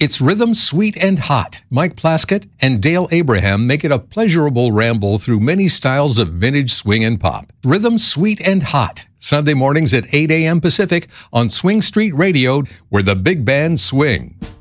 It's Rhythm Sweet and Hot. Mike Plaskett and Dale Abraham make it a pleasurable ramble through many styles of vintage swing and pop. Rhythm Sweet and Hot. Sunday mornings at 8 a.m. Pacific on Swing Street Radio, where the big bands swing.